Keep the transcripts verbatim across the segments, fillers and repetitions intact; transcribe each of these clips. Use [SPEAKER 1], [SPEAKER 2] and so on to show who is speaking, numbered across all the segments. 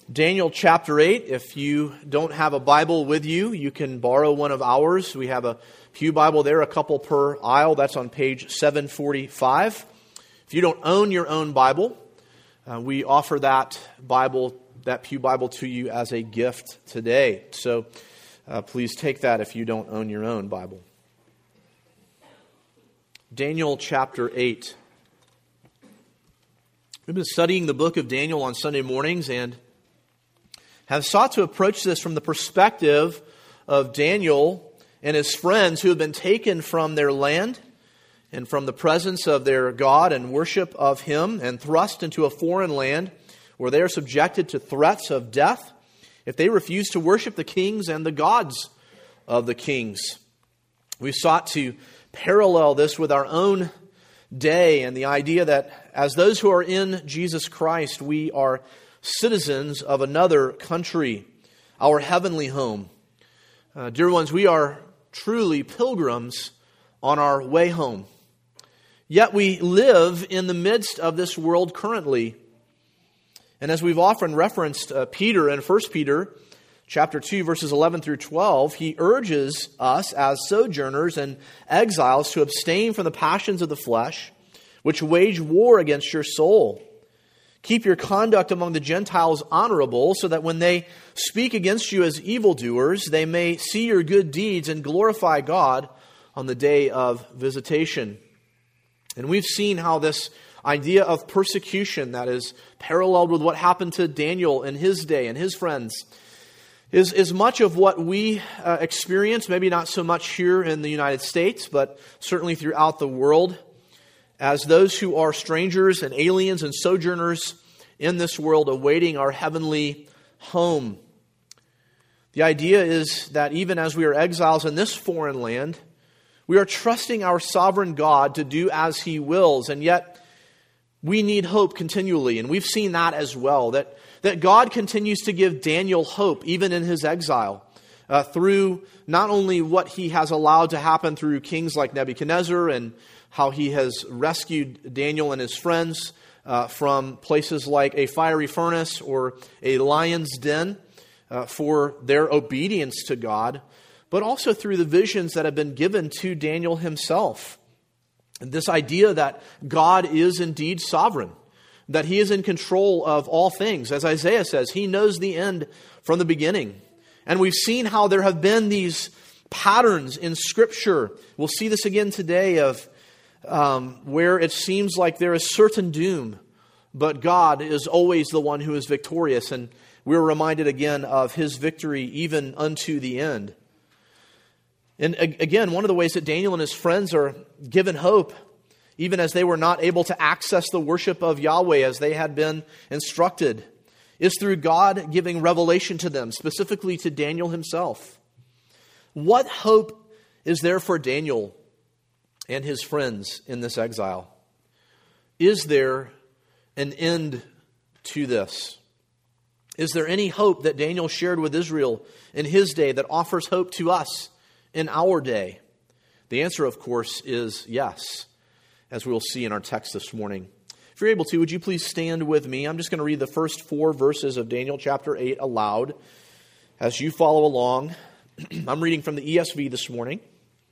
[SPEAKER 1] Daniel chapter eight. If you don't have a Bible with you, you can borrow one of ours. We have a pew Bible there, a couple per aisle. That's on page seven forty-five. If you don't own your own Bible, uh, we offer that Bible, that pew Bible to you as a gift today. So uh, please take that if you don't own your own Bible. Daniel chapter eight. We've been studying the book of Daniel on Sunday mornings and have sought to approach this from the perspective of Daniel and his friends who have been taken from their land and from the presence of their God and worship of Him and thrust into a foreign land where they are subjected to threats of death if they refuse to worship the kings and the gods of the kings. We've sought to parallel this with our own day and the idea that as those who are in Jesus Christ, we are citizens of another country, our heavenly home. Uh, dear ones, we are truly pilgrims on our way home. Yet we live in the midst of this world currently. And as we've often referenced uh, Peter in First Peter chapter two, verses eleven through twelve, he urges us as sojourners and exiles to abstain from the passions of the flesh, which wage war against your soul. Keep your conduct among the Gentiles honorable, so that when they speak against you as evildoers, they may see your good deeds and glorify God on the day of visitation. And we've seen how this idea of persecution that is paralleled with what happened to Daniel in his day and his friends is, is much of what we uh, experience, maybe not so much here in the United States, but certainly throughout the world, as those who are strangers and aliens and sojourners in this world awaiting our heavenly home. The idea is that even as we are exiles in this foreign land, we are trusting our sovereign God to do as He wills, and yet we need hope continually. And we've seen that as well, that, that God continues to give Daniel hope even in his exile, uh, through not only what He has allowed to happen through kings like Nebuchadnezzar and how He has rescued Daniel and his friends uh, from places like a fiery furnace or a lion's den uh, for their obedience to God, but also through the visions that have been given to Daniel himself. And this idea that God is indeed sovereign, that He is in control of all things. As Isaiah says, He knows the end from the beginning. And we've seen how there have been these patterns in Scripture. We'll see this again today of Um, where it seems like there is certain doom, but God is always the one who is victorious, and we're reminded again of His victory even unto the end. And again, one of the ways that Daniel and his friends are given hope, even as they were not able to access the worship of Yahweh as they had been instructed, is through God giving revelation to them, specifically to Daniel himself. What hope is there for Daniel and his friends in this exile? Is there an end to this? Is there any hope that Daniel shared with Israel in his day that offers hope to us in our day? The answer, of course, is yes, as we'll see in our text this morning. If you're able to, would you please stand with me? I'm just going to read the first four verses of Daniel chapter eight aloud as you follow along. I'm reading from the E S V this morning.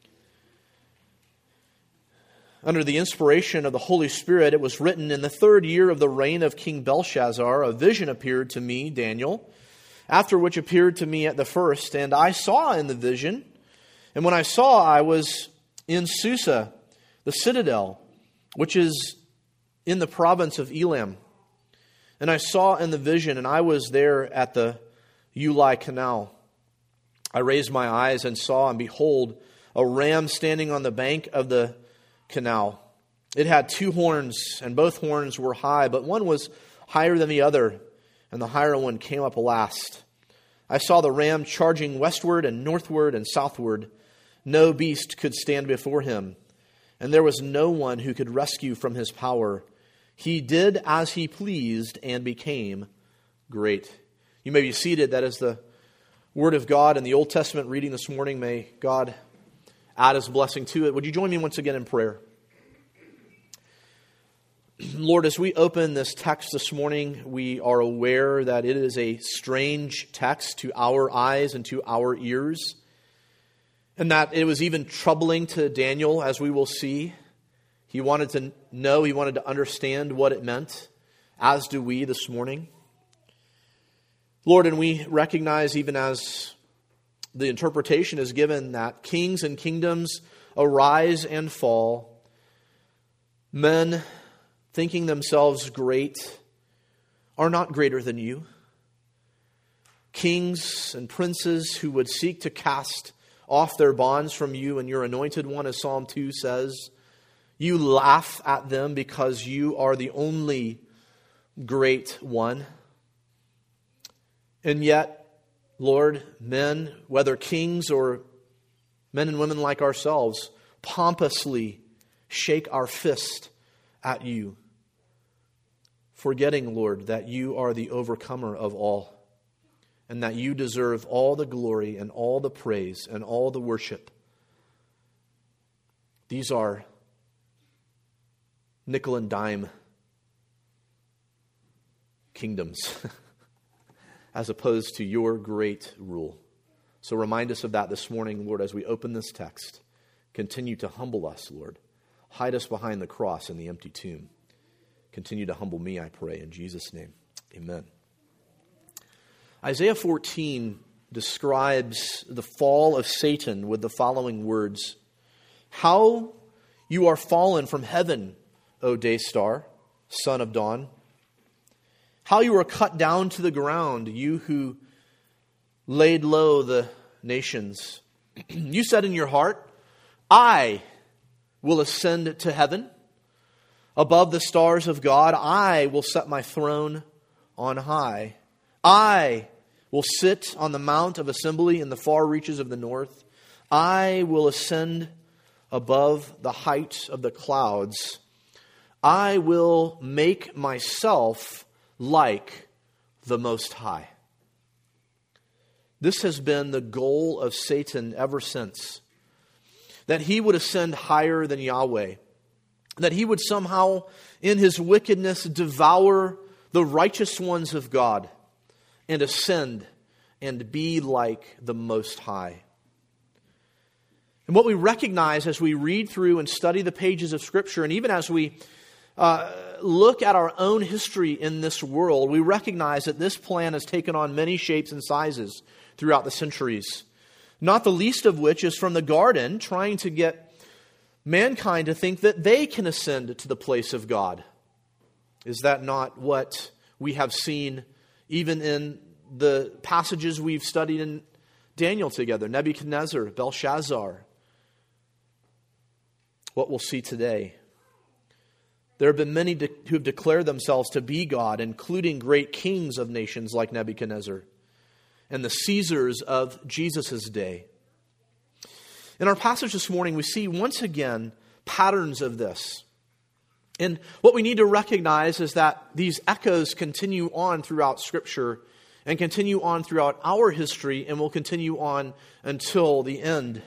[SPEAKER 1] Under the inspiration of the Holy Spirit, it was written, "In the third year of the reign of King Belshazzar, a vision appeared to me, Daniel, after which appeared to me at the first. And I saw in the vision, and when I saw, I was in Susa, the citadel, which is in the province of Elam. And I saw in the vision, and I was there at the Ulai Canal. I raised my eyes and saw, and behold, a ram standing on the bank of the canal. It had two horns, and both horns were high, but one was higher than the other, and the higher one came up last. I saw the ram charging westward and northward and southward. No beast could stand before him, and there was no one who could rescue from his power. He did as he pleased and became great." You may be seated. That is the Word of God in the Old Testament reading this morning. May God add His blessing to it. Would you join me once again in prayer? Lord, as we open this text this morning, we are aware that it is a strange text to our eyes and to our ears, and that it was even troubling to Daniel, as we will see. He wanted to know, he wanted to understand what it meant, as do we this morning. Lord, and we recognize, even as the interpretation is given, that kings and kingdoms arise and fall. Men, thinking themselves great, are not greater than you. Kings and princes who would seek to cast off their bonds from you and your anointed one, as Psalm two says, you laugh at them because you are the only great one. And yet, Lord, men, whether kings or men and women like ourselves, pompously shake our fist at you, forgetting, Lord, that you are the overcomer of all, and that you deserve all the glory and all the praise and all the worship. These are nickel and dime kingdoms as opposed to your great rule. So remind us of that this morning, Lord, as we open this text. Continue to humble us, Lord. Hide us behind the cross and the empty tomb. Continue to humble me, I pray, in Jesus' name. Amen. Isaiah fourteen describes the fall of Satan with the following words: "How you are fallen from heaven, O day star, son of dawn. How you are cut down to the ground, you who laid low the nations. You said in your heart, I will ascend to heaven. Above the stars of God, I will set my throne on high. I will sit on the mount of assembly in the far reaches of the north. I will ascend above the height of the clouds. I will make myself like the Most High." This has been the goal of Satan ever since. That he would ascend higher than Yahweh. That he would somehow, in his wickedness, devour the righteous ones of God and ascend and be like the Most High. And what we recognize as we read through and study the pages of Scripture, and even as we uh, look at our own history in this world, we recognize that this plan has taken on many shapes and sizes throughout the centuries. Not the least of which is from the garden, trying to get mankind to think that they can ascend to the place of God. Is that not what we have seen even in the passages we've studied in Daniel together? Nebuchadnezzar, Belshazzar. What we'll see today. There have been many de- who have declared themselves to be God, including great kings of nations like Nebuchadnezzar and the Caesars of Jesus' day. In our passage this morning, we see once again patterns of this. And what we need to recognize is that these echoes continue on throughout Scripture and continue on throughout our history and will continue on until the end.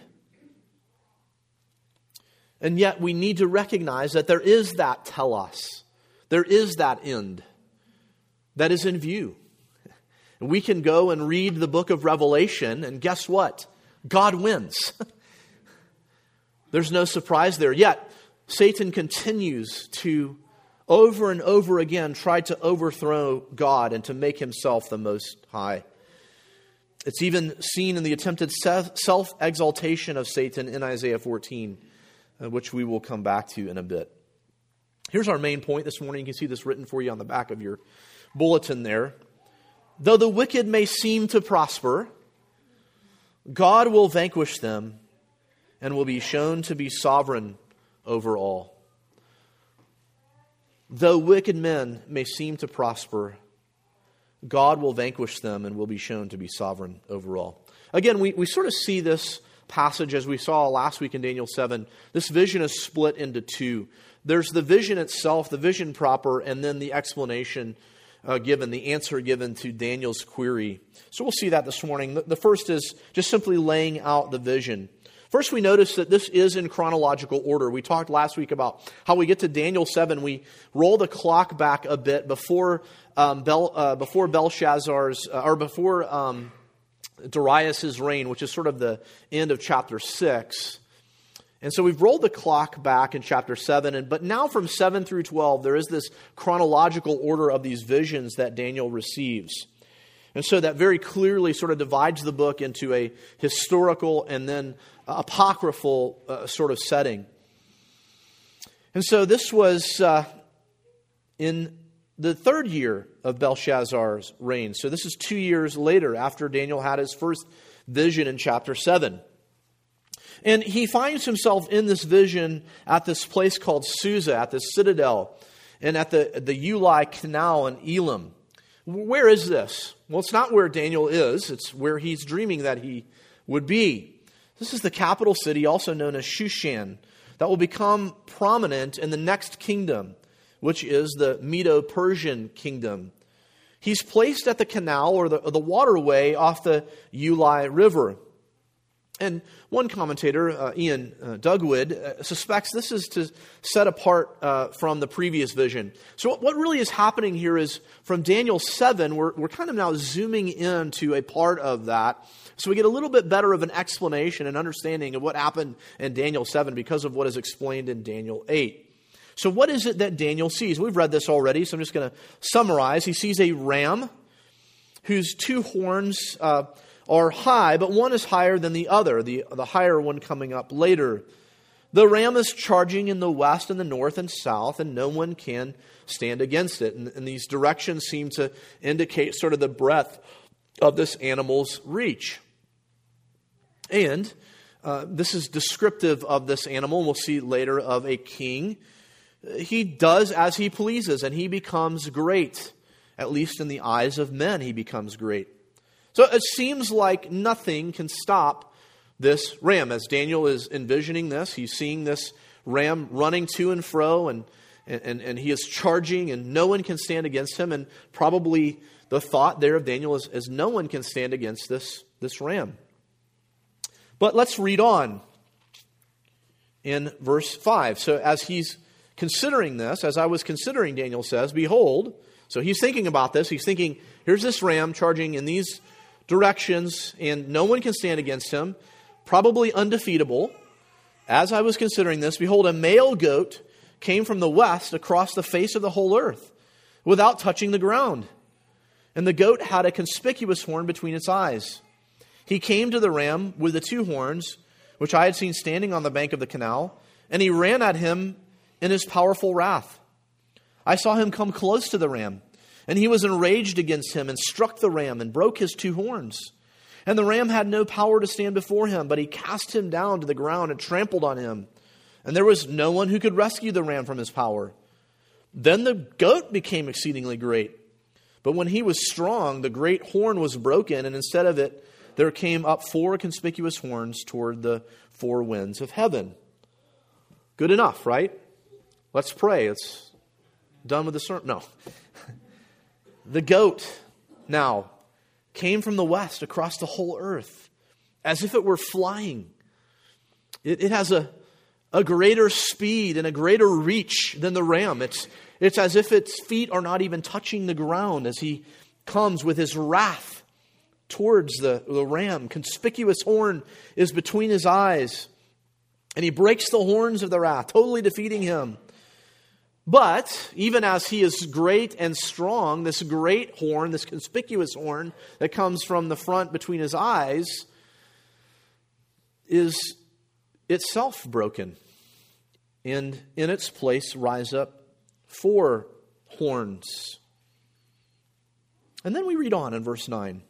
[SPEAKER 1] And yet we need to recognize that there is that telos. There is that end that is in view. And we can go and read the book of Revelation, and guess what? God wins. There's no surprise there. Yet, Satan continues to, over and over again, try to overthrow God and to make himself the Most High. It's even seen in the attempted self-exaltation of Satan in Isaiah fourteen, which we will come back to in a bit. Here's our main point this morning. You can see this written for you on the back of your bulletin there. Though the wicked may seem to prosper, God will vanquish them and will be shown to be sovereign over all. Though wicked men may seem to prosper, God will vanquish them and will be shown to be sovereign over all. Again, we, we sort of see this passage as we saw last week in Daniel seven. This vision is split into two. There's the vision itself, the vision proper, and then the explanation uh, given, the answer given to Daniel's query. So we'll see that this morning. The, the first is just simply laying out the vision. First, we notice that this is in chronological order. We talked last week about how we get to Daniel seven. We roll the clock back a bit before um, Bel, uh, before Belshazzar's, uh, or before um, Darius' reign, which is sort of the end of chapter six. And so we've rolled the clock back in chapter seven. And, but now from seven through twelve, there is this chronological order of these visions that Daniel receives. And so that very clearly sort of divides the book into a historical and then apocryphal uh, sort of setting. And so this was uh, in the third year of Belshazzar's reign. So this is two years later after Daniel had his first vision in chapter seven. And he finds himself in this vision at this place called Susa, at the citadel, and at the, the Ulai Canal in Elam. Where is this? Well, it's not where Daniel is. It's where he's dreaming that he would be. This is the capital city, also known as Shushan, that will become prominent in the next kingdom, which is the Medo-Persian kingdom. He's placed at the canal or the, or the waterway off the Ulai River. And one commentator, uh, Ian uh, Dugwood, uh, suspects this is to set apart uh, from the previous vision. So what really is happening here is from Daniel seven, we're, we're kind of now zooming into a part of that. So we get a little bit better of an explanation and understanding of what happened in Daniel seven because of what is explained in Daniel eight. So what is it that Daniel sees? We've read this already, so I'm just going to summarize. He sees a ram whose two horns uh, are high, but one is higher than the other, the, the higher one coming up later. The ram is charging in the west and the north and south, and no one can stand against it. And, and these directions seem to indicate sort of the breadth of this animal's reach. And uh, this is descriptive of this animal, and we'll see later, of a king. He does as he pleases, and he becomes great. At least in the eyes of men, he becomes great. So it seems like nothing can stop this ram. As Daniel is envisioning this, he's seeing this ram running to and fro, and, and, and he is charging, and no one can stand against him. And probably the thought there of Daniel is, is no one can stand against this, this ram. But let's read on in verse five. So as he's considering this, as I was considering, Daniel says, behold, so he's thinking about this. He's thinking, here's this ram charging in these directions, and no one can stand against him, probably undefeatable. As I was considering this, behold, a male goat came from the west across the face of the whole earth without touching the ground. And the goat had a conspicuous horn between its eyes. He came to the ram with the two horns, which I had seen standing on the bank of the canal, and he ran at him in his powerful wrath. I saw him come close to the ram, and he was enraged against him and struck the ram and broke his two horns. And the ram had no power to stand before him, but he cast him down to the ground and trampled on him. And there was no one who could rescue the ram from his power. Then the goat became exceedingly great. But when he was strong, the great horn was broken, and instead of it, there came up four conspicuous horns toward the four winds of heaven. Good enough, right? Let's pray. It's done with the sermon. No. The goat now came from the west across the whole earth as if it were flying. It, it has a, a greater speed and a greater reach than the ram. It's, it's as if its feet are not even touching the ground as he comes with his wrath towards the, the ram. Conspicuous horn is between his eyes, and he breaks the horns of the wrath, totally defeating him. But even as he is great and strong, this great horn, this conspicuous horn that comes from the front between his eyes, is itself broken. And in its place rise up four horns. And then we read on in verse nine.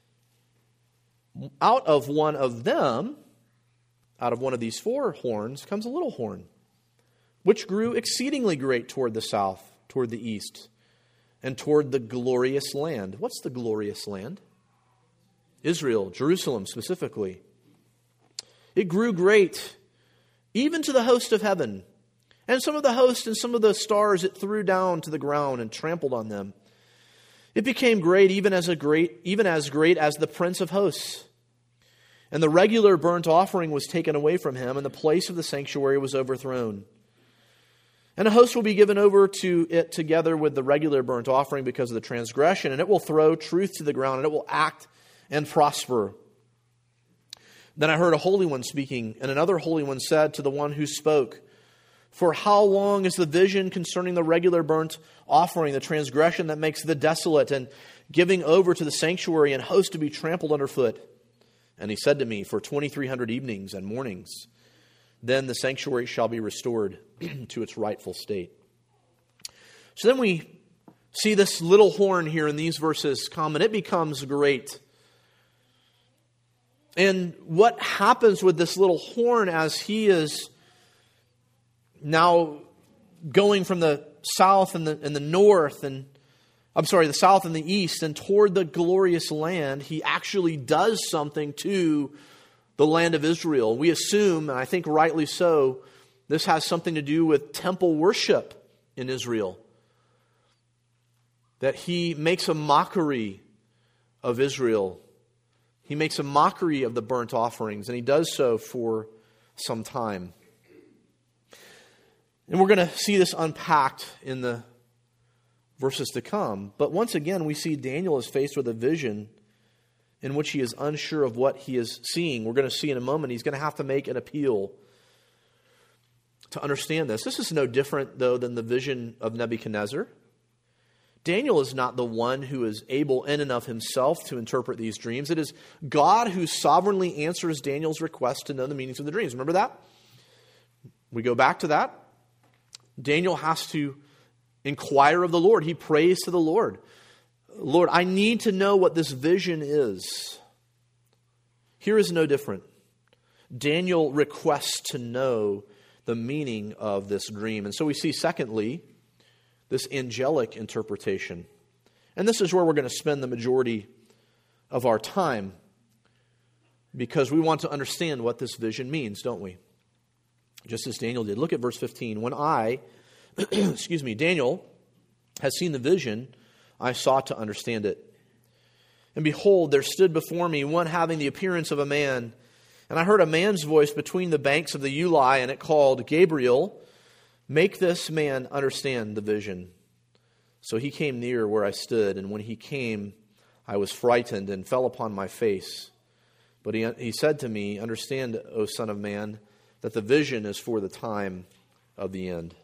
[SPEAKER 1] Out of one of them, out of one of these four horns, comes a little horn, which grew exceedingly great toward the south, toward the east, and toward the glorious land. What's the glorious land? Israel, Jerusalem specifically. It grew great, even to the host of heaven. And some of the host and some of the stars it threw down to the ground and trampled on them. It became great, even as a great, even as great as the Prince of Hosts. And the regular burnt offering was taken away from him, and the place of the sanctuary was overthrown. And a host will be given over to it together with the regular burnt offering because of the transgression, and it will throw truth to the ground, and it will act and prosper. Then I heard a holy one speaking, and another holy one said to the one who spoke, "For how long is the vision concerning the regular burnt offering, the transgression that makes the desolate, and giving over to the sanctuary and host to be trampled underfoot?" And he said to me, "For twenty-three hundred evenings and mornings, then the sanctuary shall be restored to its rightful state." So then we see this little horn here in these verses come, and it becomes great. And what happens with this little horn as he is now going from the south and the, and the north, and I'm sorry, the south and the east, and toward the glorious land, he actually does something to the land of Israel. We assume, and I think rightly so, this has something to do with temple worship in Israel. That he makes a mockery of Israel. He makes a mockery of the burnt offerings, and he does so for some time. And we're going to see this unpacked in the verses to come. But once again, we see Daniel is faced with a vision in which he is unsure of what he is seeing. We're going to see in a moment he's going to have to make an appeal to understand this. This is no different, though, than the vision of Nebuchadnezzar. Daniel is not the one who is able in and of himself to interpret these dreams. It is God who sovereignly answers Daniel's request to know the meanings of the dreams. Remember that? We go back to that. Daniel has to inquire of the Lord. He prays to the Lord. "Lord, I need to know what this vision is." Here is no different. Daniel requests to know the meaning of this dream. And so we see, secondly, this angelic interpretation. And this is where we're going to spend the majority of our time, because we want to understand what this vision means, don't we? Just as Daniel did. Look at verse fifteen. "When I, excuse me, Daniel, has seen the vision, I sought to understand it. And behold, there stood before me one having the appearance of a man. And I heard a man's voice between the banks of the Ulai, and it called, 'Gabriel, make this man understand the vision.' So he came near where I stood, and when he came, I was frightened and fell upon my face. But he, he said to me, 'Understand, O son of man, that the vision is for the time of the end.'"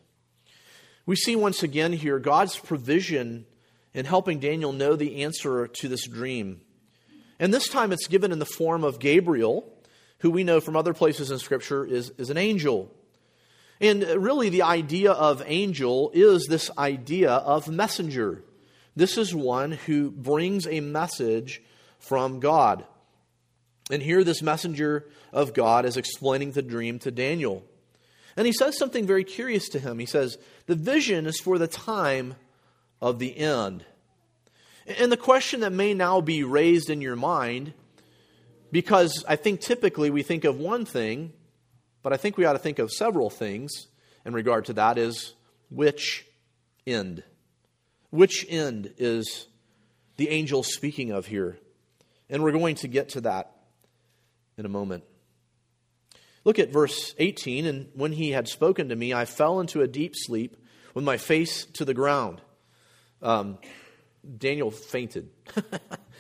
[SPEAKER 1] We see once again here God's provision in helping Daniel know the answer to this dream. And this time it's given in the form of Gabriel, who we know from other places in Scripture is, is an angel. And really the idea of angel is this idea of messenger. This is one who brings a message from God. And here this messenger of God is explaining the dream to Daniel. And he says something very curious to him. He says, the vision is for the time of the end. And the question that may now be raised in your mind, because I think typically we think of one thing, but I think we ought to think of several things in regard to that, is which end? Which end is the angel speaking of here? And we're going to get to that in a moment. Look at verse eighteen. "And when he had spoken to me, I fell into a deep sleep with my face to the ground." Um, Daniel fainted. I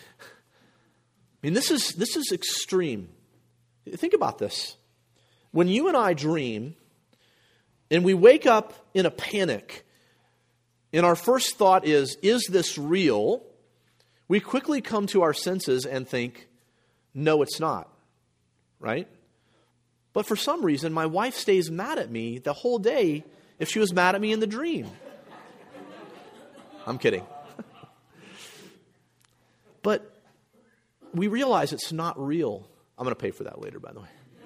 [SPEAKER 1] mean, this is this is extreme. Think about this. When you and I dream, and we wake up in a panic, and our first thought is, is this real? We quickly come to our senses and think, no, it's not. Right? But for some reason, my wife stays mad at me the whole day if she was mad at me in the dream. I'm kidding. But we realize it's not real. I'm going to pay for that later, by the way.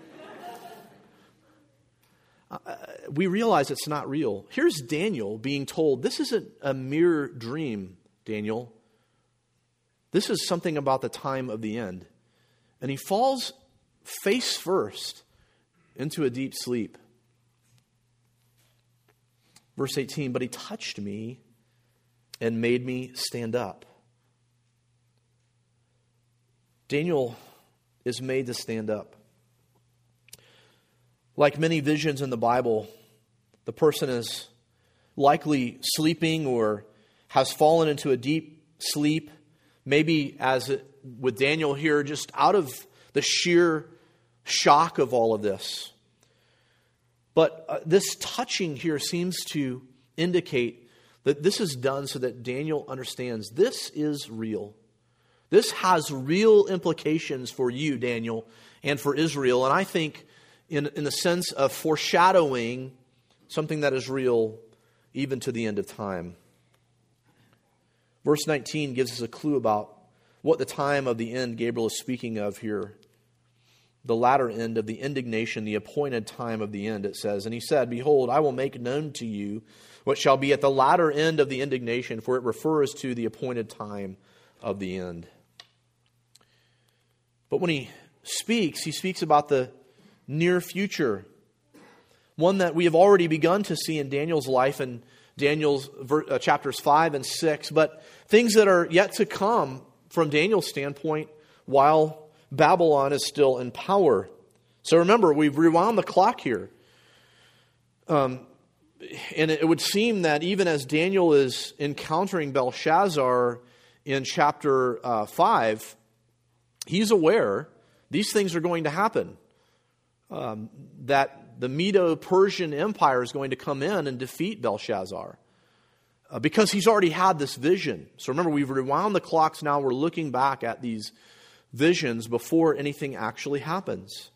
[SPEAKER 1] Uh, we realize it's not real. Here's Daniel being told, this isn't a mere dream, Daniel. This is something about the time of the end. And he falls face first into a deep sleep. Verse eighteen, "But he touched me and made me stand up." Daniel is made to stand up. Like many visions in the Bible, the person is likely sleeping or has fallen into a deep sleep, maybe as it, with Daniel here, just out of the sheer shock of all of this. But uh, this touching here seems to indicate that this is done so that Daniel understands this is real. This has real implications for you, Daniel, and for Israel. And I think in, in the sense of foreshadowing something that is real even to the end of time. Verse nineteen gives us a clue about what the time of the end Gabriel is speaking of here. The latter end of the indignation, the appointed time of the end, it says. And he said, "Behold, I will make known to you what shall be at the latter end of the indignation, for it refers to the appointed time of the end." But when he speaks, he speaks about the near future, one that we have already begun to see in Daniel's life in Daniel's uh, chapters five and six, but things that are yet to come from Daniel's standpoint while Babylon is still in power. So remember, we've rewound the clock here. Um, and it would seem that even as Daniel is encountering Belshazzar in chapter uh, five, he's aware these things are going to happen. Um, that the Medo-Persian Empire is going to come in and defeat Belshazzar. Uh, because he's already had this vision. So remember, we've rewound the clocks now. We're looking back at these visions before anything actually happens.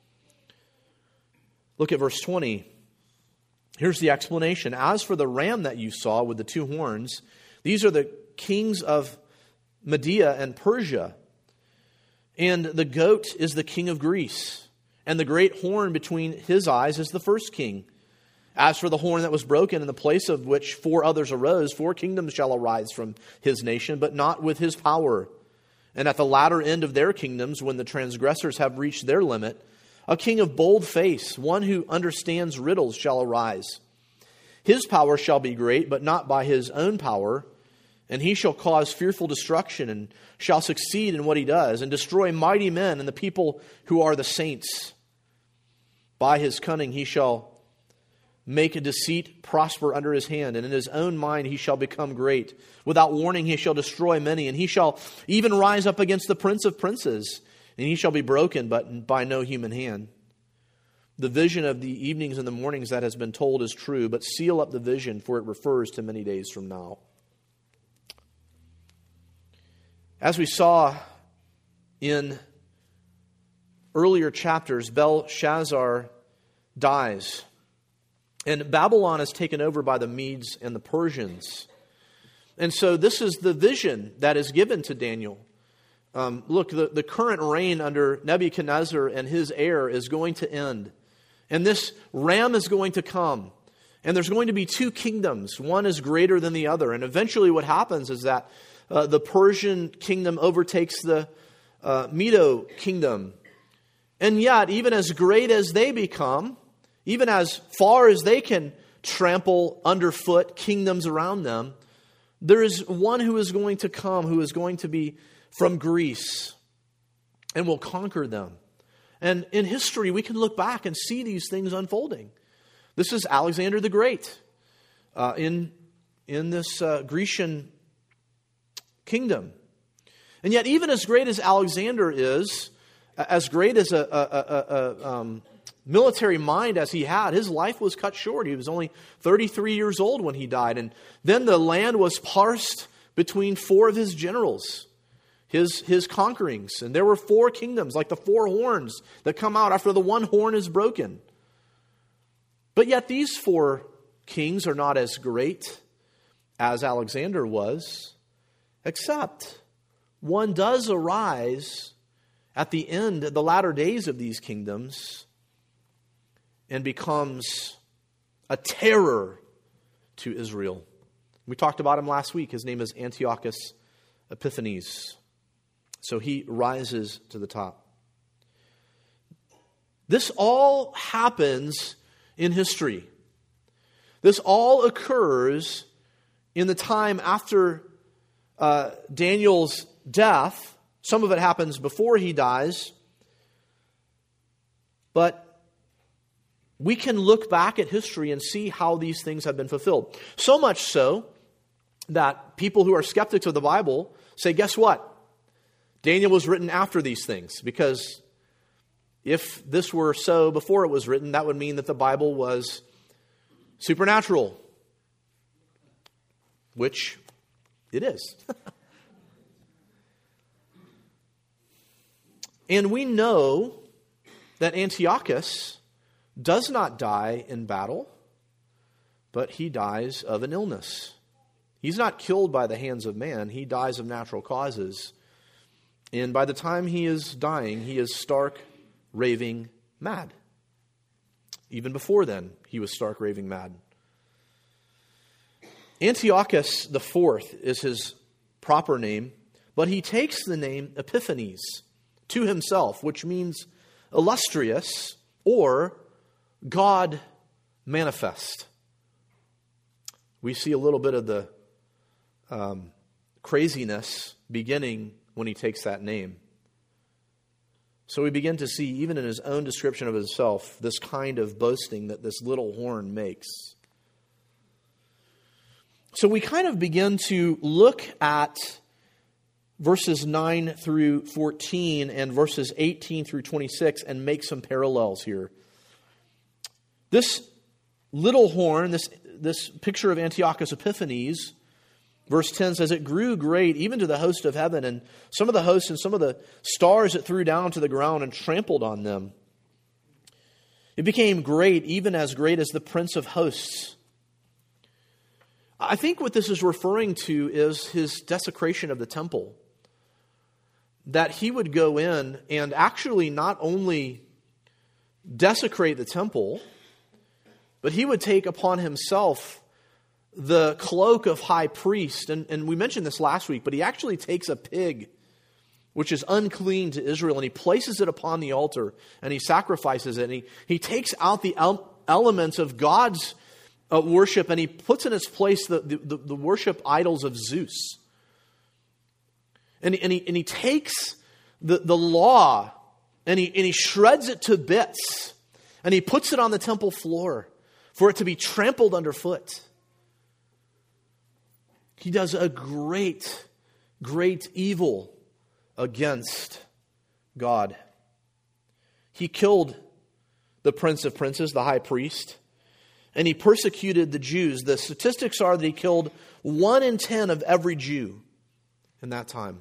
[SPEAKER 1] Look at verse twenty. Here's the explanation. "As for the ram that you saw with the two horns, these are the kings of Media and Persia. And the goat is the king of Greece. And the great horn between his eyes is the first king. As for the horn that was broken, in the place of which four others arose, four kingdoms shall arise from his nation, but not with his power. And at the latter end of their kingdoms, when the transgressors have reached their limit, a king of bold face, one who understands riddles, shall arise. His power shall be great, but not by his own power. And he shall cause fearful destruction, and shall succeed in what he does, and destroy mighty men and the people who are the saints. By his cunning he shall make a deceit prosper under his hand, and in his own mind he shall become great. Without warning he shall destroy many, and he shall even rise up against the prince of princes, and he shall be broken, but by no human hand. The vision of the evenings and the mornings that has been told is true, but seal up the vision, for it refers to many days from now." As we saw in earlier chapters, Belshazzar dies. And Babylon is taken over by the Medes and the Persians. And so this is the vision that is given to Daniel. Um, look, the, the current reign under Nebuchadnezzar and his heir is going to end. And this ram is going to come. And there's going to be two kingdoms. One is greater than the other. And eventually what happens is that uh, the Persian kingdom overtakes the uh, Medo kingdom. And yet, even as great as they become, even as far as they can trample underfoot kingdoms around them, there is one who is going to come, who is going to be from Greece, and will conquer them. And in history, we can look back and see these things unfolding. This is Alexander the Great uh, in, in this uh, Grecian kingdom. And yet, even as great as Alexander is, as great as a, a, a, a um, military mind as he had, his life was cut short. He was only thirty-three years old when he died. And then the land was parsed between four of his generals, his, his conquerings. And there were four kingdoms, like the four horns that come out after the one horn is broken. But yet these four kings are not as great as Alexander was, except one does arise at the end, the latter days of these kingdoms, and becomes a terror to Israel. We talked about him last week. His name is Antiochus Epiphanes. So he rises to the top. This all happens in history. This all occurs in the time after uh, Daniel's death. Some of it happens before he dies. But we can look back at history and see how these things have been fulfilled. So much so that people who are skeptics of the Bible say, guess what? Daniel was written after these things, because if this were so before it was written, that would mean that the Bible was supernatural, which it is. And we know that Antiochus does not die in battle, but he dies of an illness. He's not killed by the hands of man. He dies of natural causes. And by the time he is dying, he is stark, raving mad. Even before then, he was stark, raving mad. Antiochus the Fourth is his proper name, but he takes the name Epiphanes to himself, which means illustrious or God manifest. We see a little bit of the um, craziness beginning when he takes that name. So we begin to see, even in his own description of himself, this kind of boasting that this little horn makes. So we kind of begin to look at verses nine through fourteen and verses eighteen through twenty-six and make some parallels here. This little horn, this, this picture of Antiochus Epiphanes, verse ten says, it grew great even to the host of heaven, and some of the hosts and some of the stars it threw down to the ground and trampled on them. It became great, even as great as the Prince of Hosts. I think what this is referring to is his desecration of the temple. That he would go in and actually not only desecrate the temple, but he would take upon himself the cloak of high priest. And, and we mentioned this last week, but he actually takes a pig, which is unclean to Israel, and he places it upon the altar, and he sacrifices it. And he, he takes out the el- elements of God's uh, worship, and he puts in its place the, the, the worship idols of Zeus. And he, and he, and he takes the, the law, and he, and he shreds it to bits, and he puts it on the temple floor for it to be trampled underfoot. He does a great, great evil against God. He killed the Prince of Princes, the high priest, and he persecuted the Jews. The statistics are that he killed one in ten of every Jew in that time.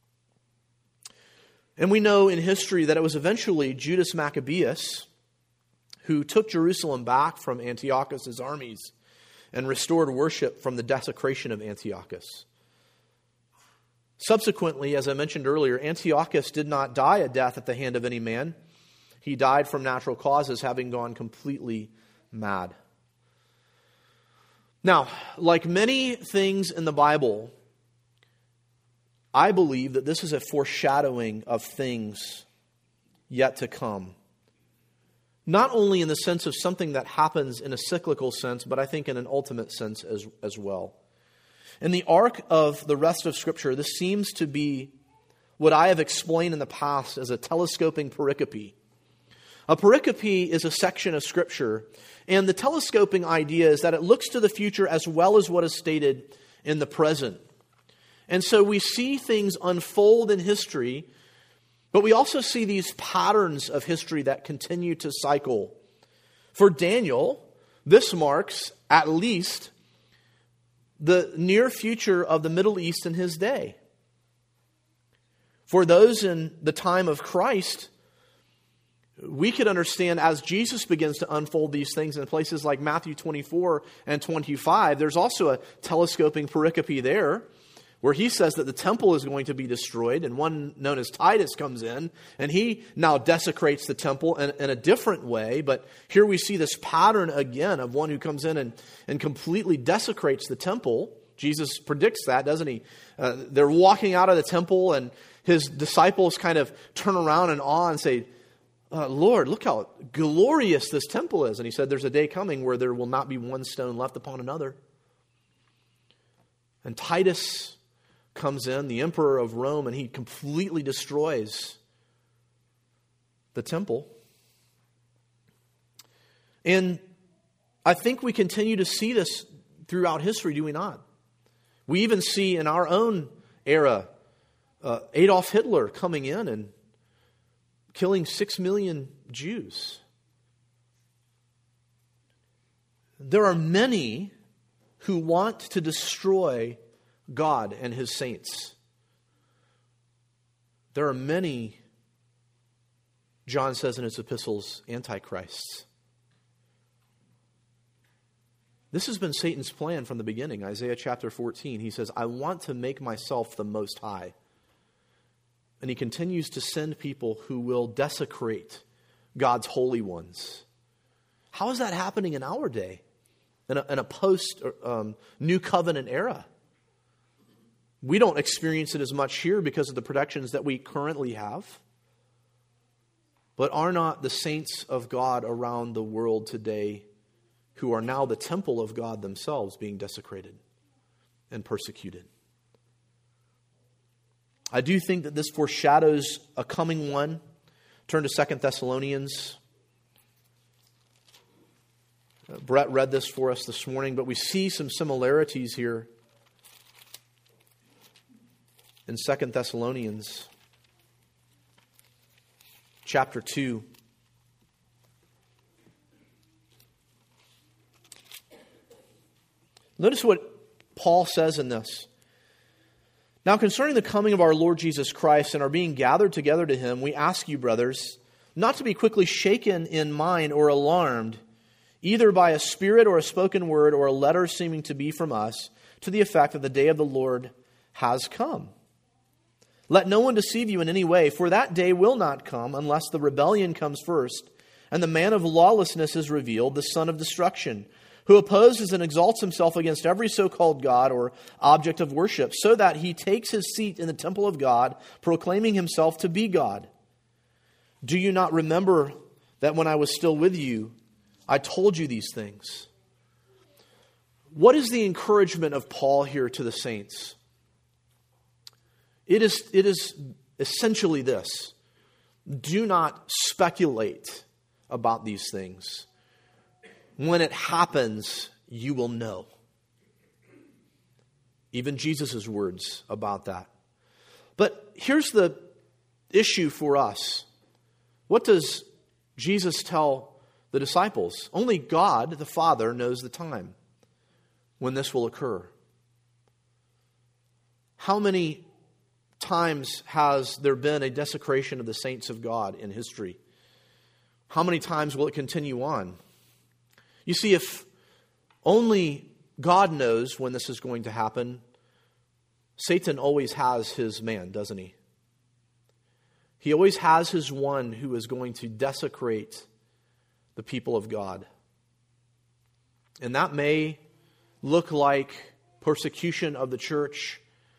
[SPEAKER 1] And we know in history that it was eventually Judas Maccabeus who took Jerusalem back from Antiochus' armies and restored worship from the desecration of Antiochus. Subsequently, as I mentioned earlier, Antiochus did not die a death at the hand of any man. He died from natural causes, having gone completely mad. Now, like many things in the Bible, I believe that this is a foreshadowing of things yet to come. Not only in the sense of something that happens in a cyclical sense, but I think in an ultimate sense as, as well. In the arc of the rest of Scripture, this seems to be what I have explained in the past as a telescoping pericope. A pericope is a section of Scripture, and the telescoping idea is that it looks to the future as well as what is stated in the present. And so we see things unfold in history, but we also see these patterns of history that continue to cycle. For Daniel, this marks at least the near future of the Middle East in his day. For those in the time of Christ, we could understand as Jesus begins to unfold these things in places like Matthew twenty-four and twenty-five, there's also a telescoping pericope there where he says that the temple is going to be destroyed, and one known as Titus comes in, and he now desecrates the temple in, in a different way. But here we see this pattern again of one who comes in and, and completely desecrates the temple. Jesus predicts that, doesn't he? Uh, they're walking out of the temple, and his disciples kind of turn around in awe and say, uh, Lord, look how glorious this temple is. And he said, there's a day coming where there will not be one stone left upon another. And Titus comes in, the emperor of Rome, and he completely destroys the temple. And I think we continue to see this throughout history, do we not? We even see in our own era uh, Adolf Hitler coming in and killing six million Jews. There are many who want to destroy God and His saints. There are many, John says in his epistles, antichrists. This has been Satan's plan from the beginning. Isaiah chapter fourteen, he says, I want to make myself the Most High. And he continues to send people who will desecrate God's holy ones. How is that happening in our day? In a, in a post um, New Covenant era? We don't experience it as much here because of the protections that we currently have. But are not the saints of God around the world today, who are now the temple of God themselves, being desecrated and persecuted? I do think that this foreshadows a coming one. Turn to Second Thessalonians. Uh, Brett read this for us this morning, but we see some similarities here in Second Thessalonians chapter two. Notice what Paul says in this. Now concerning the coming of our Lord Jesus Christ and our being gathered together to Him, we ask you, brothers, not to be quickly shaken in mind or alarmed, either by a spirit or a spoken word or a letter seeming to be from us, to the effect that the day of the Lord has come. Let no one deceive you in any way, for that day will not come unless the rebellion comes first, and the man of lawlessness is revealed, the son of destruction, who opposes and exalts himself against every so-called God or object of worship, so that he takes his seat in the temple of God, proclaiming himself to be God. Do you not remember that when I was still with you, I told you these things? What is the encouragement of Paul here to the saints? It is, it is essentially this. Do not speculate about these things. When it happens, you will know. Even Jesus' words about that. But here's the issue for us. What does Jesus tell the disciples? Only God, the Father, knows the time when this will occur. How many times has there been a desecration of the saints of God in history? How many times will it continue on? You see, if only God knows when this is going to happen, Satan always has his man, doesn't he? He always has his one who is going to desecrate the people of God. And that may look like persecution of the church,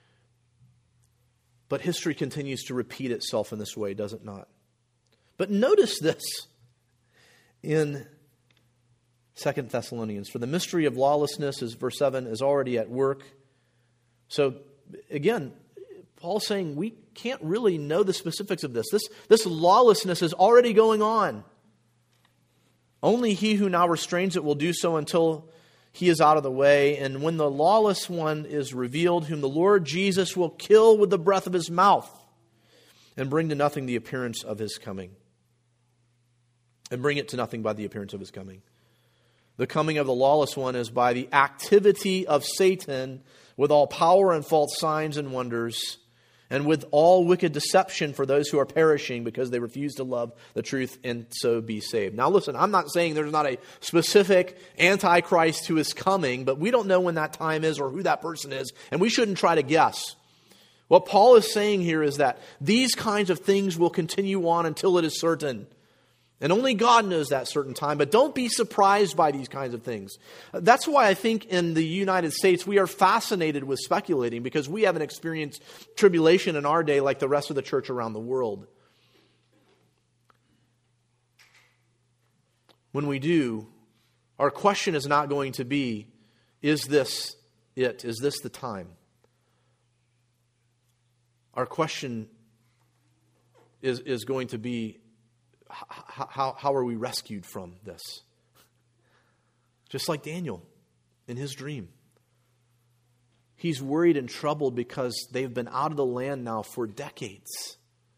[SPEAKER 1] but history continues to repeat itself in this way, does it not? But notice this in Second Thessalonians. For the mystery of lawlessness, is verse seven, is already at work. So again, Paul's saying we can't really know the specifics of this. This, this lawlessness is already going on. Only he who now restrains it will do so until he is out of the way. And when the lawless one is revealed, whom the Lord Jesus will kill with the breath of his mouth and bring to nothing the appearance of his coming. And bring it to nothing by the appearance of his coming. The coming of the lawless one is by the activity of Satan with all power and false signs and wonders, and with all wicked deception for those who are perishing because they refuse to love the truth and so be saved. Now listen, I'm not saying there's not a specific antichrist who is coming, but we don't know when that time is or who that person is, and we shouldn't try to guess. What Paul is saying here is that these kinds of things will continue on until it is certain. And only God knows that certain time. But don't be surprised by these kinds of things. That's why I think in the United States we are fascinated with speculating, because we haven't experienced tribulation in our day like the rest of the church around the world. When we do, our question is not going to be, is this it? Is this the time? Our question is, is going to be, How, how, how are we rescued from this? Just like Daniel in his dream. He's worried and troubled because they've been out of the land now for decades.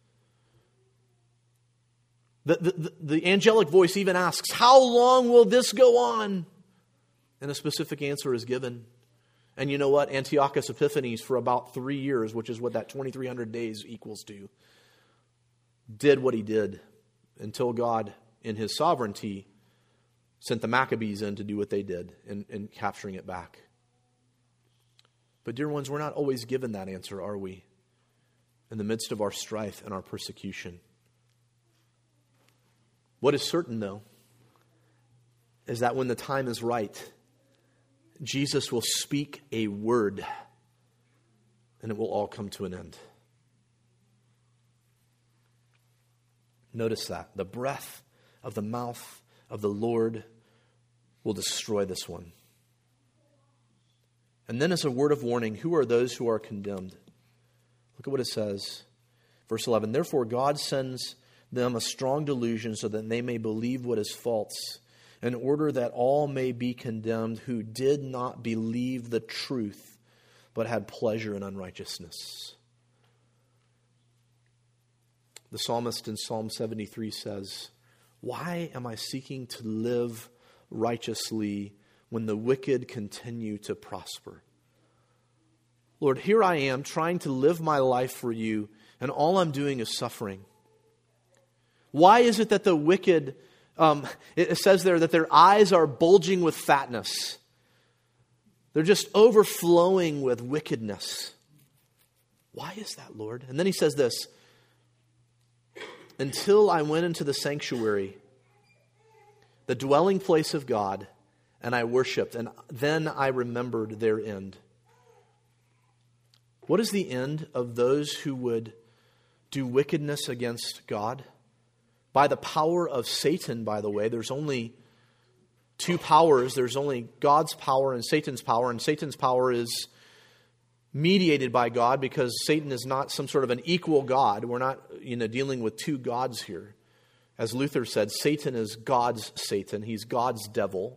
[SPEAKER 1] The, the, the angelic voice even asks, how long will this go on? And a specific answer is given. And you know what? Antiochus Epiphanes, for about three years, which is what that twenty-three hundred days equals to, did what he did until God, in his sovereignty, sent the Maccabees in to do what they did in, in capturing it back. But dear ones, we're not always given that answer, are we? In the midst of our strife and our persecution. What is certain, though, is that when the time is right, Jesus will speak a word, and it will all come to an end. Notice that. The breath of the mouth of the Lord will destroy this one. And then as a word of warning, who are those who are condemned? Look at what it says. Verse eleven, therefore God sends them a strong delusion so that they may believe what is false, in order that all may be condemned who did not believe the truth, but had pleasure in unrighteousness. The psalmist in Psalm seventy-three says, why am I seeking to live righteously when the wicked continue to prosper? Lord, here I am trying to live my life for you, and all I'm doing is suffering. Why is it that the wicked, um, it says there that their eyes are bulging with fatness? They're just overflowing with wickedness. Why is that, Lord? And then he says this, until I went into the sanctuary, the dwelling place of God, and I worshiped, and then I remembered their end. What is the end of those who would do wickedness against God? By the power of Satan, by the way, there's only two powers. There's only God's power and Satan's power, and Satan's power is mediated by God because Satan is not some sort of an equal God. We're not, you know, dealing with two gods here. As Luther said, Satan is God's Satan. He's God's devil.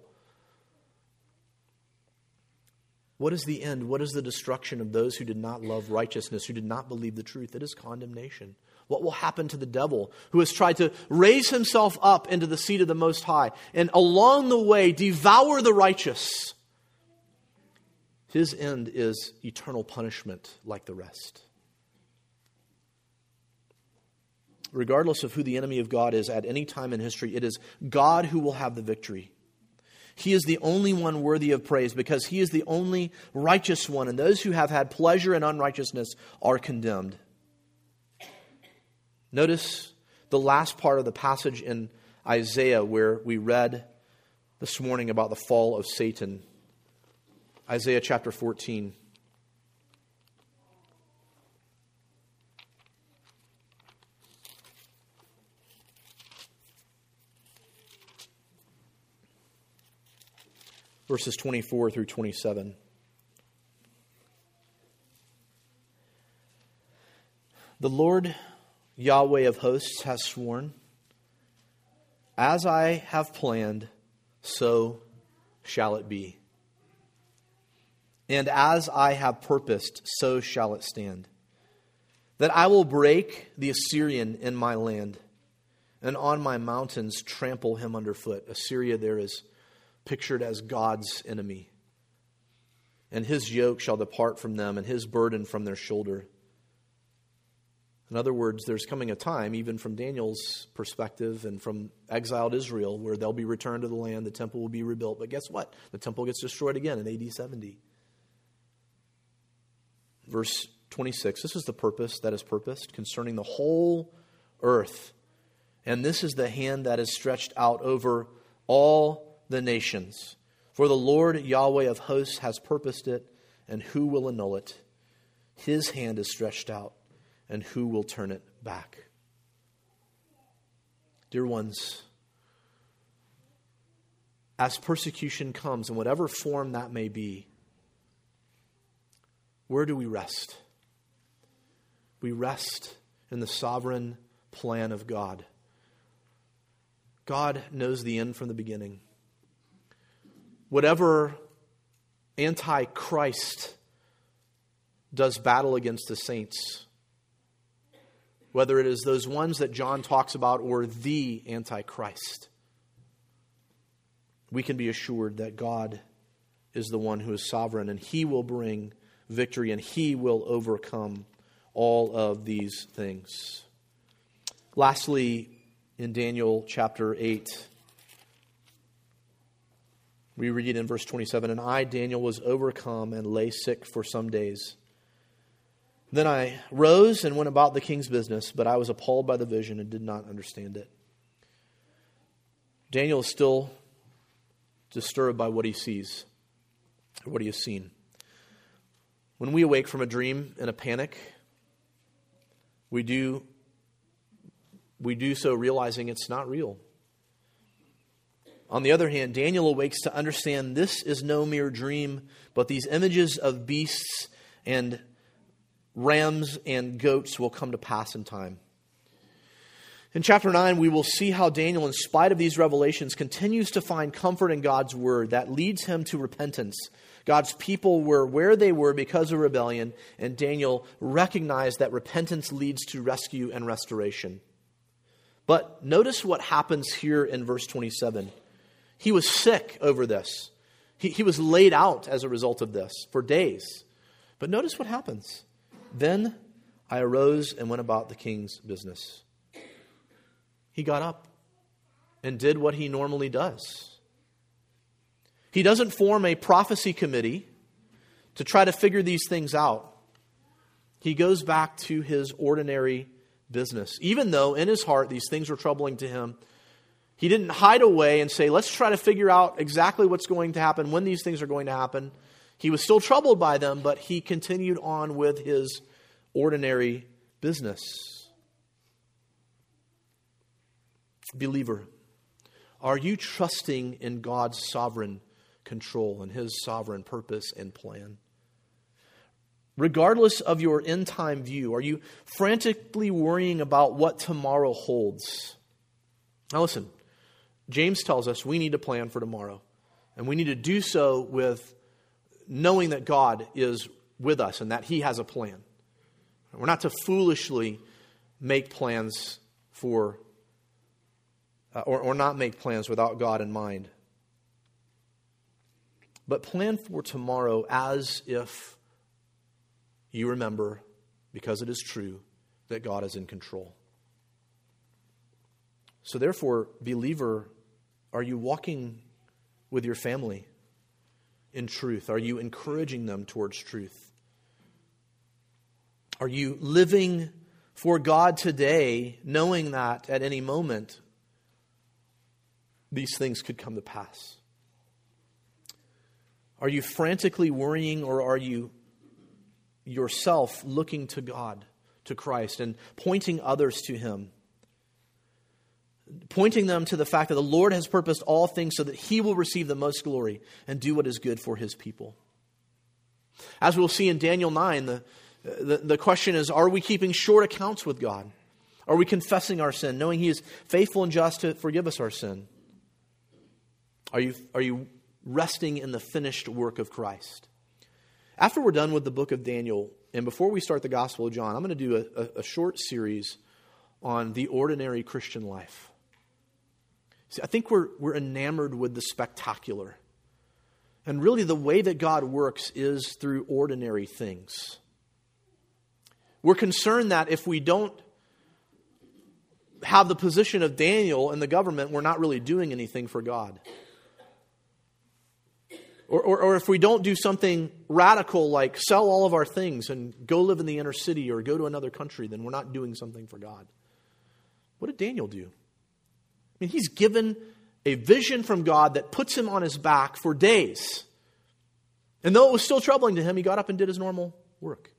[SPEAKER 1] What is the end? What is the destruction of those who did not love righteousness, who did not believe the truth? It is condemnation. What will happen to the devil who has tried to raise himself up into the seat of the Most High and along the way devour the righteous? His end is eternal punishment like the rest. Regardless of who the enemy of God is at any time in history, it is God who will have the victory. He is the only one worthy of praise because he is the only righteous one, and those who have had pleasure in unrighteousness are condemned. Notice the last part of the passage in Isaiah where we read this morning about the fall of Satan. Isaiah chapter fourteen. Verses twenty-four through twenty-seven. The Lord Yahweh of hosts has sworn, as I have planned, so shall it be. And as I have purposed, so shall it stand. That I will break the Assyrian in my land, and on my mountains trample him underfoot. Assyria there is pictured as God's enemy. And his yoke shall depart from them, and his burden from their shoulder. In other words, there's coming a time, even from Daniel's perspective and from exiled Israel, where they'll be returned to the land, the temple will be rebuilt. But guess what? The temple gets destroyed again in A D seventy. Verse twenty-six, this is the purpose that is purposed concerning the whole earth. And this is the hand that is stretched out over all the nations. For the Lord Yahweh of hosts has purposed it, and who will annul it? His hand is stretched out, and who will turn it back? Dear ones, as persecution comes, in whatever form that may be, where do we rest? We rest in the sovereign plan of God. God knows the end from the beginning. whatever antichrist does battle against the saints, whether it is those ones that John talks about or the antichrist, we can be assured that God is the one who is sovereign, and He will bring victory, and He will overcome all of these things. Lastly, in Daniel chapter eight, we read in verse twenty-seven, "And I, Daniel, was overcome and lay sick for some days. Then I rose and went about the king's business, but I was appalled by the vision and did not understand it." Daniel is still disturbed by what he sees, or what he has seen. When we awake from a dream in a panic, we do, we do so realizing it's not real. On the other hand, Daniel awakes to understand this is no mere dream, but these images of beasts and rams and goats will come to pass in time. In chapter nine, we will see how Daniel, in spite of these revelations, continues to find comfort in God's word that leads him to repentance. God's people were where they were because of rebellion, and Daniel recognized that repentance leads to rescue and restoration. But notice what happens here in verse twenty-seven. He was sick over this. He, he was laid out as a result of this for days. But notice what happens. "Then I arose and went about the king's business." He got up and did what he normally does. He doesn't form a prophecy committee to try to figure these things out. He goes back to his ordinary business. Even though in his heart these things were troubling to him, he didn't hide away and say, let's try to figure out exactly what's going to happen, when these things are going to happen. He was still troubled by them, but he continued on with his ordinary business. Believer, are you trusting in God's sovereign control and His sovereign purpose and plan? Regardless of your end time view, are you frantically worrying about what tomorrow holds? Now listen, James tells us we need to plan for tomorrow. And we need to do so with knowing that God is with us and that He has a plan. We're not to foolishly make plans for, uh, or, or not make plans without God in mind. But plan for tomorrow as if you remember, because it is true, that God is in control. So therefore, believer, are you walking with your family in truth? Are you encouraging them towards truth? Are you living for God today, knowing that at any moment these things could come to pass? Are you frantically worrying, or are you yourself looking to God, to Christ, and pointing others to Him? Pointing them to the fact that the Lord has purposed all things so that He will receive the most glory and do what is good for His people. As we'll see in Daniel nine, the, the, the question is, are we keeping short accounts with God? Are we confessing our sin, knowing He is faithful and just to forgive us our sin? Are you, are you resting in the finished work of Christ? After we're done with the book of Daniel, and before we start the Gospel of John, I'm going to do a, a, a short series on the ordinary Christian life. See, I think we're, we're enamored with the spectacular. And really the way that God works is through ordinary things. We're concerned that if we don't have the position of Daniel in the government, we're not really doing anything for God. Or, or, or if we don't do something radical like sell all of our things and go live in the inner city or go to another country, then we're not doing something for God. What did Daniel do? I mean, he's given a vision from God that puts him on his back for days. And though it was still troubling to him, he got up and did his normal work.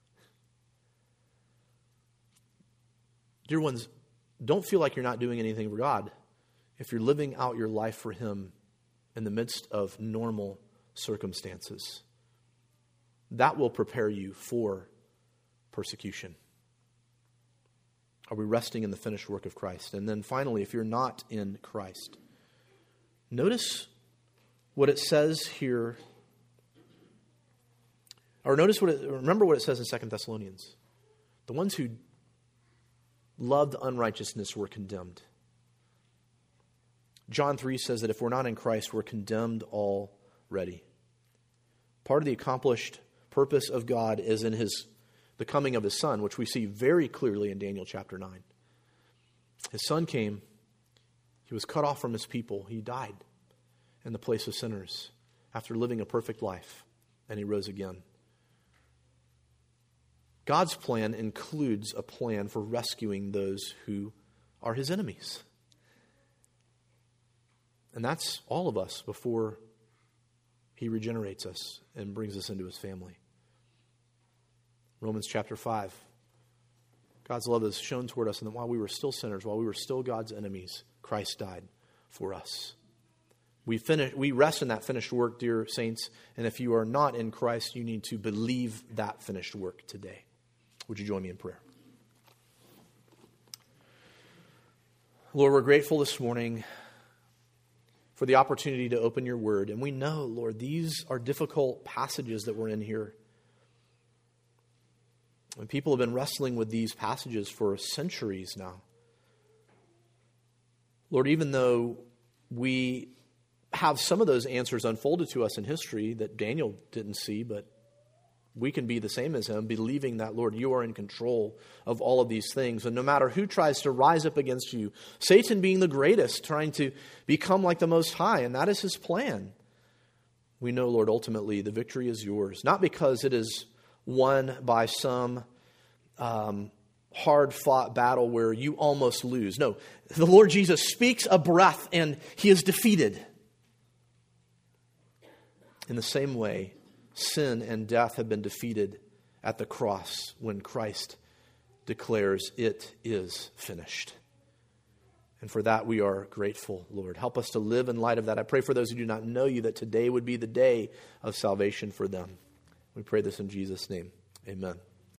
[SPEAKER 1] Dear ones, don't feel like you're not doing anything for God if you're living out your life for Him in the midst of normal circumstances. That will prepare you for persecution. Are we resting in the finished work of Christ? And then finally, if you're not in Christ, notice what it says here, or notice what it, remember what it says in Second Thessalonians. The ones who loved unrighteousness were condemned. John three says that if we're not in Christ, we're condemned already. Part of the accomplished purpose of God is in his the coming of his Son, which we see very clearly in Daniel chapter nine. His Son came. He was cut off from his people. He died in the place of sinners after living a perfect life, and he rose again. God's plan includes a plan for rescuing those who are his enemies. And that's all of us before he regenerates us and brings us into his family. Romans chapter five. God's love is shown toward us, and that while we were still sinners, while we were still God's enemies, Christ died for us. We finish, we rest in that finished work, dear saints, and if you are not in Christ, you need to believe that finished work today. Would you join me in prayer? Lord, we're grateful this morning for the opportunity to open your word, and we know, Lord, these are difficult passages that we're in here. And people have been wrestling with these passages for centuries now. Lord, even though we have some of those answers unfolded to us in history that Daniel didn't see, but we can be the same as him, believing that, Lord, you are in control of all of these things. And no matter who tries to rise up against you, Satan being the greatest, trying to become like the Most High, and that is his plan. We know, Lord, ultimately the victory is yours, not because it is won by some um, hard-fought battle where you almost lose. No, the Lord Jesus speaks a breath and he is defeated. In the same way, sin and death have been defeated at the cross when Christ declares it is finished. And for that we are grateful, Lord. Help us to live in light of that. I pray for those who do not know you that today would be the day of salvation for them. We pray this in Jesus' name. Amen.